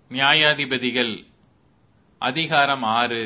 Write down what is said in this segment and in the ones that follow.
நியாயாதிபதிகள் அதிகாரம் 6.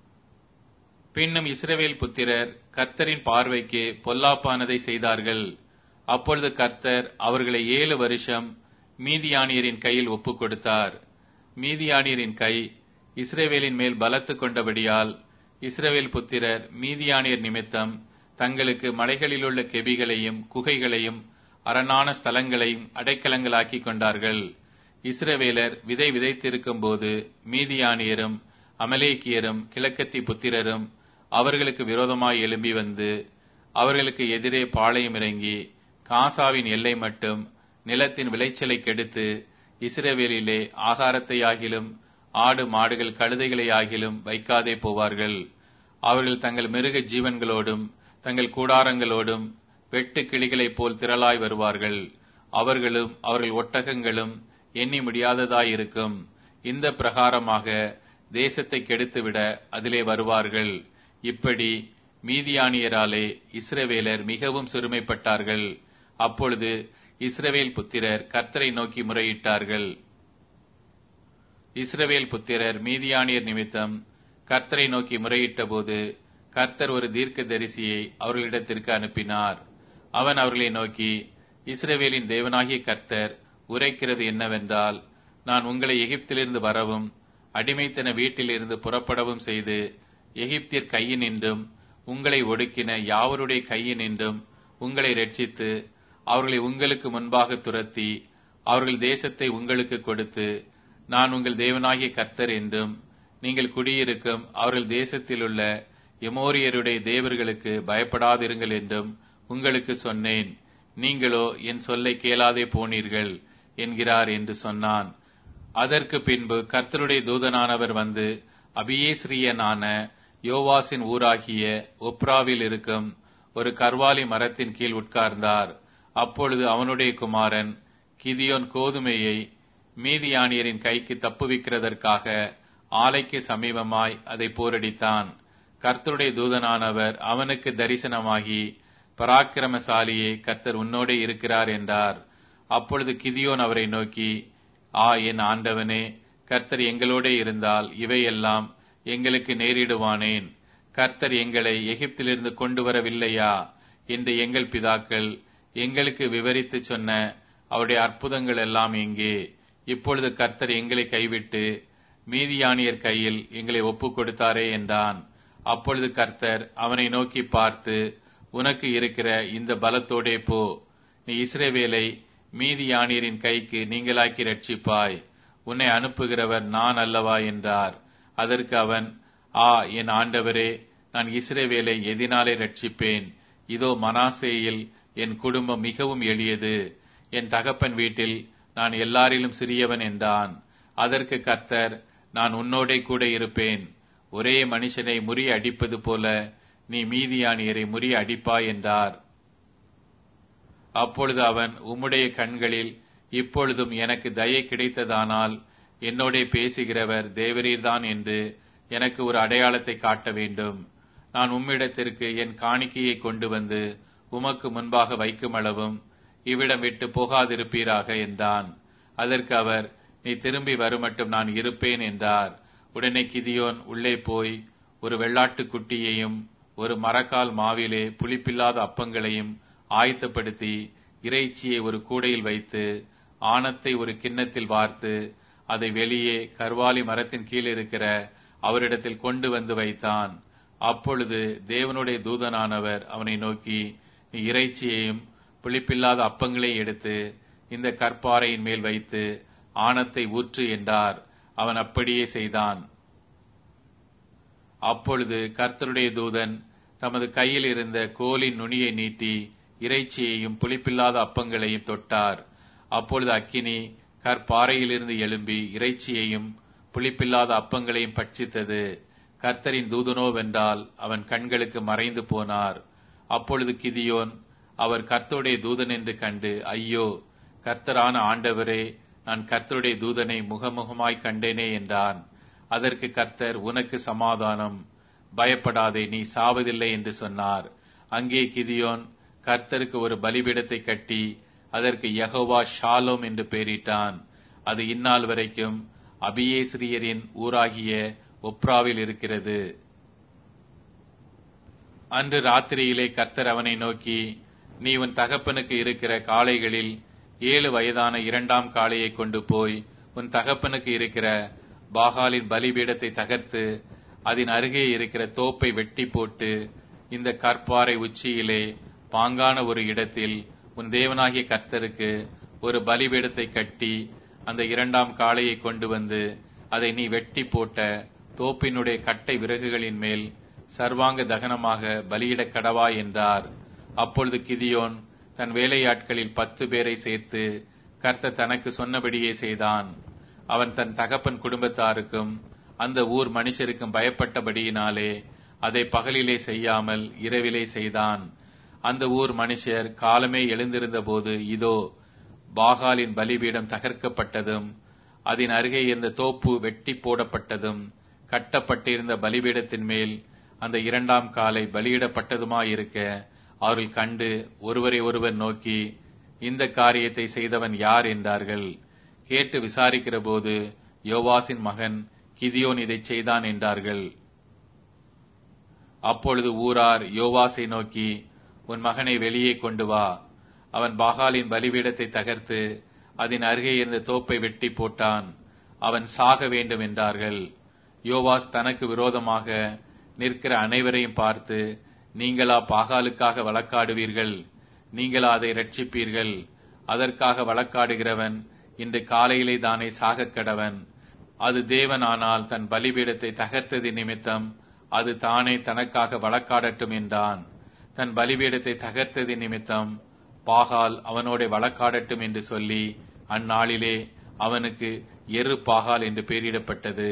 பின்னும் இஸ்ரவேல் புத்திரர் கர்த்தரின் பார்வைக்கு பொல்லாப்பானதை செய்தார்கள். அப்பொழுது கர்த்தர் அவர்களை 7 வருஷம் மீதியானியரின் கையில் ஒப்புக் கொடுத்தார். மீதியானியரின் கை இஸ்ரவேலின் மேல் பலத்து கொண்டபடியால் இஸ்ரவேல் புத்திரர் மீதியானியர் நிமித்தம் தங்களுக்கு மலைகளிலுள்ள கெபிகளையும் குகைகளையும் அரணான ஸ்தலங்களையும் அடைக்கலங்களாக்கி கொண்டார்கள். இஸ்ரவேலர் விதை விதைத்திருக்கும் போது மீதியானியரும் அமலேக்கியரும் கிழக்கத்தி புத்திரரும் அவர்களுக்கு விரோதமாய் எழும்பி வந்து அவர்களுக்கு எதிரே பாளையம் இறங்கி காசாவின் எல்லை மட்டும் நிலத்தின் விளைச்சலை கெடுத்து இஸ்ரவேலிலே ஆகாரத்தையாகிலும் ஆடு மாடுகள் கழுதைகளையாகிலும் வைக்காதே போவார்கள். அவர்கள் தங்கள் மிருக ஜீவன்களோடும் தங்கள் கூடாரங்களோடும் வெட்டு கிளிகளைப் போல் திரளாய் வருவார்கள். அவர்களும் அவர்கள் ஒட்டகங்களும் எண்ணி முடியாததாயிருக்கும். இந்த பிரகாரமாக தேசத்தை கெடுத்துவிட அதிலே வருவார்கள். இப்படி மீதியானியராலே இஸ்ரவேலர் மிகவும் சிறுமைப்பட்டார்கள். அப்பொழுது இஸ்ரவேல் புத்திரர் கர்த்தரை நோக்கி முறையிட்டார்கள். இஸ்ரவேல் புத்திரர் மீதியானியர் நிமித்தம் கர்த்தரை நோக்கி முறையிட்ட போது கர்த்தர் ஒரு தீர்க்கதரிசியை அவர்களிடத்திற்கு அனுப்பினார். அவன் அவர்களை நோக்கி, இஸ்ரவேலின் தேவனாகிய கர்த்தர் உரைக்கிறது என்னவென்றால், நான் உங்களை எகிப்திலிருந்து வரவும் அடிமைத்தன வீட்டிலிருந்து புறப்படவும் செய்து எகிப்தியர் கையினின்றும் உங்களை ஒடுக்கின யாவருடைய கையினின்றும் உங்களை ரட்சித்து அவர்களை உங்களுக்கு முன்பாக துரத்தி அவர்கள் தேசத்தை உங்களுக்கு கொடுத்து நான் உங்கள் தேவனாகிய கர்த்தர் என்றும் நீங்கள் குடியிருக்கும் அவர்கள் தேசத்திலுள்ள எமோரியருடைய தேவர்களுக்கு பயப்படாதிருங்கள் என்றும் உங்களுக்கு சொன்னேன். நீங்களோ என் சொல்லை கேளாதே போனீர்கள் என்கிறார் என்று சொன்னான். அதற்கு பின்பு கர்த்தருடைய தூதனானவர் வந்து அபியேஸ்ரியனான யோவாசின் ஊராகிய ஒப்ராவில் இருக்கும் ஒரு கர்வாலி மரத்தின் கீழ் உட்கார்ந்தார். அப்பொழுது அவனுடைய குமாரன் கிதியோன் கோதுமையை மீதியானியரின் கைக்கு தப்புவிக்கிறதற்காக ஆலைக்கு சமீபமாய் அதை போரடித்தான். கர்த்தருடைய தூதனானவர் அவனுக்கு தரிசனமாகி, பராக்கிரமசாலியே, கர்த்தர் உன்னோடே இருக்கிறார் என்றார். அப்பொழுது கிதியோன் அவரை நோக்கி, என் ஆண்டவனே, கர்த்தர் எங்களோடே இருந்தால் இவையெல்லாம் எங்களுக்கு நேரிடுவானேன்? கர்த்தர் எங்களை எகிப்திலிருந்து கொண்டு வரவில்லையா என்று எங்கள் பிதாக்கள் எங்களுக்கு விவரித்து சொன்ன அவருடைய அற்புதங்கள் எல்லாம் எங்கே? இப்பொழுது கர்த்தர் எங்களை கைவிட்டு மீதியானியர் கையில் எங்களை ஒப்புக் கொடுத்தாரே என்றான். அப்பொழுது கர்த்தர் அவனை நோக்கி பார்த்து, உனக்கு இருக்கிற இந்த பலத்தோடே போ, நீ இஸ்ரவேலை மீதியானியரின் கைக்கு நீங்களாக்கி ரட்சிப்பாய். உன்னை அனுப்புகிறவர் நான் அல்லவா என்றார். அதற்கு அவன், என் ஆண்டவரே, நான் இஸ்ரவேலை எதினாலே ரட்சிப்பேன்? இதோ மனாசேயில் என் குடும்பம் மிகவும் எளியது, என் தகப்பன் வீட்டில் நான் எல்லாரிலும் சிறியவன் என்றான். அதற்கு கர்த்தர், நான் உன்னோடே கூட இருப்பேன். ஒரே மனுஷனை முறிய அடிப்பது போல நீ மீதியானியரை முறிய அடிப்பாய் என்றார். அப்பொழுது அவன், உம்முடைய கண்களில் இப்பொழுதும் எனக்கு தயை கிடைத்ததானால் என்னோடே பேசுகிறவர் தேவரீர்தான் என்று எனக்கு ஒரு அடையாளத்தை காட்ட வேண்டும். நான் உம்மிடத்திற்கு என் காணிக்கையை கொண்டு வந்து உமக்கு முன்பாக வைக்கும் அளவும் இவ்விடம் விட்டு போகாதிருப்பீராக என்றான். அதற்கு அவர், நீ திரும்பி வருமட்டும் நான் இருப்பேன் என்றார். உடனே கிதியோன் உள்ளே போய் ஒரு வெள்ளாட்டுக் குட்டியையும் ஒரு மரக்கால் மாவிலே புளிப்பில்லாத அப்பங்களையும் ஆயத்தப்படுத்தி இறைச்சியை ஒரு கூடையில் வைத்து ஆணத்தை ஒரு கிண்ணத்தில் வார்த்து அதை வெளியே கர்வாலி மரத்தின் கீழ் இருக்கிற அவரிடத்தில் கொண்டு வந்து வைத்தான். அப்பொழுது தேவனுடைய தூதனானவர் அவனை நோக்கி, நீ இறைச்சியையும் புளிப்பில்லாத அப்பங்களையும் எடுத்து இந்த கற்பாறையின் மேல் வைத்து ஆணத்தை ஊற்று என்றார். அவன் அப்படியே செய்தான். அப்பொழுது கர்த்தருடைய தூதன் தமது கையில் இருந்த கோலின் நுனியை நீட்டி இறைச்சியையும் புளிப்பில்லாத அப்பங்களையும் தொட்டார். அப்பொழுது அக்கினி கற்பாறையிலிருந்து எழும்பி இறைச்சியையும் புளிப்பில்லாத அப்பங்களையும் பட்சித்தது. கர்த்தரின் தூதனோவென்றால் அவன் கண்களுக்கு மறைந்து போனார். அப்பொழுது கிதியோன் அவர் கர்த்தருடைய தூதன் என்று கண்டு, ஐயோ, கர்த்தரான ஆண்டவரே, நான் கர்த்தருடைய தூதனை முகமுகமாய் கண்டேனே என்றான். அதற்கு கர்த்தர், உனக்கு சமாதானம், பயப்படாதே, நீ சாவதில்லை என்று சொன்னார். அங்கே கிதியோன் கர்த்தருக்கு ஒரு பலிபீடத்தை கட்டி அதற்கு யெகோவா ஷாலோம் என்று பெயரிட்டான். அது இந்நாள் வரைக்கும் அபியேஸ்ரியரின் ஊராகிய ஒப்ராவில் இருக்கிறது. அன்று ராத்திரியிலே கர்த்தர் அவனை நோக்கி, நீ உன் தகப்பனுக்கு இருக்கிற காளைகளில் 7 வயதான 2ஆம் காளையை கொண்டு போய் உன் தகப்பனுக்கு இருக்கிற பாகாலின் பலிபீடத்தை தகர்த்து அதன் அருகே இருக்கிற தோப்பை வெட்டி போட்டு இந்த கற்பாறை உச்சியிலே பாங்கான ஒரு இடத்தில் உன் தேவனாகிய கர்த்தருக்கு ஒரு பலிபீடத்தை கட்டி அந்த 2ஆம் காளையை கொண்டு வந்து அதை நீ வெட்டி போட்ட தோப்பினுடைய கட்டை விறகுகளின் மேல் சர்வாங்க தகனமாக பலியிடக் கடவா என்றார். அப்பொழுது கிதியோன் தன் வேலையாட்களில் 10 பேரை சேர்த்து கர்த்தர் தனக்கு சொன்னபடியே செய்தான். அவன் தன் தகப்பன் குடும்பத்தாருக்கும் அந்த ஊர் மனுஷருக்கும் பயப்பட்டபடியினாலே அதை பகலிலே செய்யாமல் இரவிலே செய்தான். அந்த ஊர் மனுஷர் காலமே எழுந்திருந்த போது இதோ பாகாலின் பலிபீடம் தகர்க்கப்பட்டதும் அதன் அருகே இருந்த தோப்பு வெட்டி போடப்பட்டதும் கட்டப்பட்டிருந்த பலிபீடத்தின் மேல் அந்த 2ஆம் காலை பலியிடப்பட்டதுமாயிருக்க அவர்கள் கண்டு ஒருவரை ஒருவர் நோக்கி, இந்த காரியத்தை செய்தவன் யார் என்றார்கள். கேட்டு விசாரிக்கிற போது யோவாசின் மகன் கிதியோன் இதை செய்தான் என்றார்கள். அப்பொழுது ஊரார் யோவாசை நோக்கி, உன் மகனை வெளியே கொண்டு வா, அவன் பாகாலின் பலிபீடத்தை தகர்த்து அதன் அருகே இருந்த தோப்பை வெட்டி போட்டான், அவன் சாக வேண்டும் என்றார்கள். யோவாஸ் தனக்கு விரோதமாக நிற்கிற அனைவரையும் பார்த்து, நீங்களா பாகாலுக்காக வழக்காடுவீர்கள்? நீங்களா அதை ரட்சிப்பீர்கள்? அதற்காக வழக்காடுகிறவன் இன்று காலையிலே தானே சாகக் கடவன். அது தேவனானால் தன் பலிபீடத்தை தகர்த்தது நிமித்தம் அது தானே தனக்காக வழக்காடட்டும் என்றான். தன் பலிபீடத்தை தகர்த்தது நிமித்தம் பாகால் அவனோட வழக்காடட்டும் என்று சொல்லி அந்நாளிலே அவனுக்கு எரு பாகால் என்று பெயரிடப்பட்டது.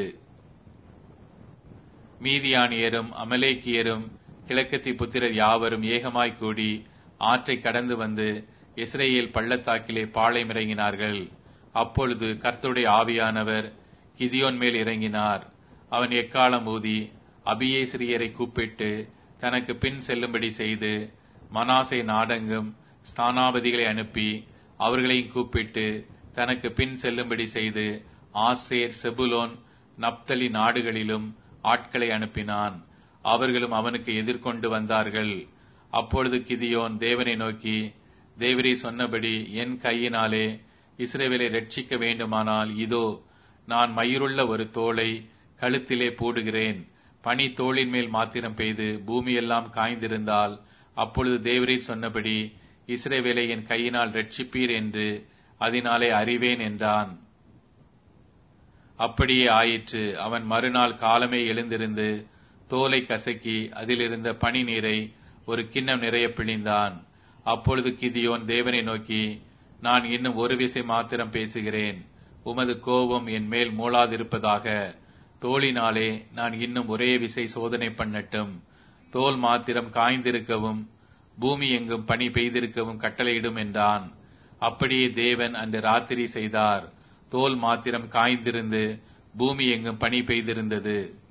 மீதியானியரும் அமலேக்கியரும் கிழக்கத்தி புத்திரர் யாவரும் ஏகமாய் கூடி ஆற்றை கடந்து வந்து இஸ்ரேல் பள்ளத்தாக்கிலே பாளையமிறங்கினார்கள். அப்பொழுது கர்த்தருடைய ஆவியானவர் கிதியோன் மேல் இறங்கினார். அவன் எக்காளம் ஊதி அபியேஸ்ரியரை கூப்பிட்டு தனக்கு பின் செல்லும்படி செய்து மனாசே நாடெங்கும் ஸ்தானாபதிகளை அனுப்பி அவர்களையும் கூப்பிட்டு தனக்கு பின் செல்லும்படி செய்து ஆசேர், செபுலோன், நப்தலி நாடுகளிலும் ஆட்களை அனுப்பினான். அவர்களும் அவனுக்கு எதிர்கொண்டு வந்தார்கள். அப்பொழுது கிதியோன் தேவனை நோக்கி, தேவரே சொன்னபடி என் கையினாலே இஸ்ரவேலை ரட்சிக்க வேண்டுமானால் இதோ நான் மயிருள்ள ஒரு தோலை கழுத்திலே போடுகிறேன். பனி தோளின் மேல் மாத்திரம் பெய்து பூமியெல்லாம் காய்ந்திருந்தால் அப்பொழுது தேவரே சொன்னபடி இஸ்ரவேலை என் கையினால் ரட்சிப்பீர் என்று அதனாலே அறிவேன் என்றான். அப்படியே ஆயிற்று. அவன் மறுநாள் காலமே எழுந்திருந்து தோலை கசக்கி அதிலிருந்த பனி நீரை ஒரு கிண்ணம் நிறைய பிழிந்தான். அப்பொழுது கிதியோன் தேவனை நோக்கி, நான் இன்னும் ஒரு விசை மாத்திரம் பேசுகிறேன், உமது கோபம் என் மேல் மூளாதிருப்பதாக. தோளினாலே நான் இன்னும் ஒரே விசை சோதனை பண்ணட்டும். தோல் மாத்திரம் காய்ந்திருக்கவும் பூமி எங்கும் பனி பெய்திருக்கவும் கட்டளையிடும் என்றான். அப்படியே தேவன் அன்று ராத்திரி செய்தார். தோல் மாத்திரம் காய்ந்திருந்து பூமி எங்கும் பனி பெய்திருந்தது.